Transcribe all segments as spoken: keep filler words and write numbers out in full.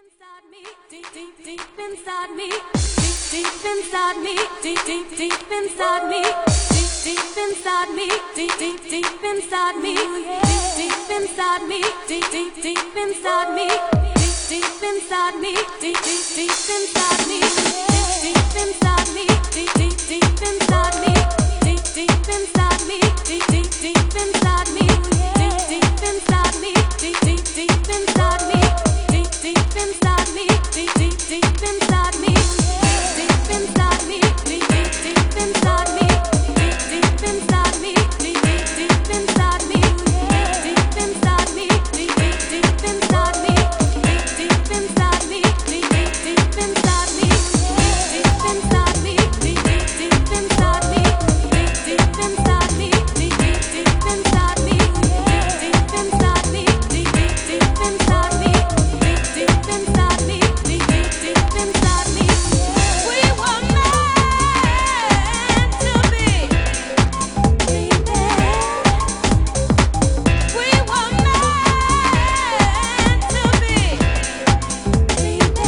inside me, deep, deep, deep inside me, deep, deep inside me, deep, deep, deep inside me, deep, deep inside me, deep, deep, deep inside me, deep, deep inside me, deep, deep, deep inside me, deep, deep inside me, deep, deep, deep inside me, deep, deep inside me, deep, deep, deep inside me, deep, deep inside me, deep, deep, deep inside me, deep, deep inside me, deep, deep, deep inside me. Deep inside me, deep, deep, deep inside me, deep inside me, deep, deep, deep inside me, deep, deep inside me, deep, deep, deep inside me, deep inside me, deep, deep, deep inside me, deep, deep inside me, deep, deep, deep inside me, deep inside me, deep, deep, deep inside me, deep, deep inside me, deep, deep, deep inside me, deep, deep inside me, deep, deep, deep inside me. Deep inside me, deep, deep, deep inside me. We were meant to be, baby. We were meant to be, baby.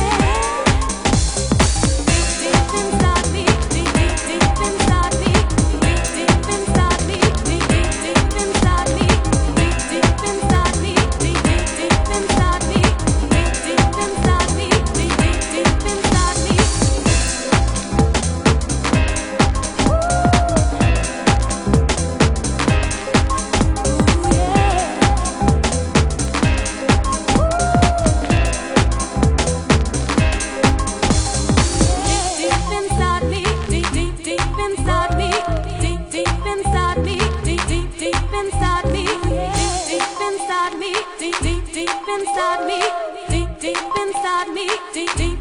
Deep inside me, deep, deep, deep inside me, deep, deep inside me, deep, deep, deep inside me, deep, deep inside me, deep, deep, deep inside me. Deep inside me, deep, deep, deep inside me. Deep inside me, deep, deep, deep inside me. Deep, deep inside me, deep, deep, deep inside me. Deep, deep inside me, deep, deep, deep inside me. Deep, deep inside me, deep, deep.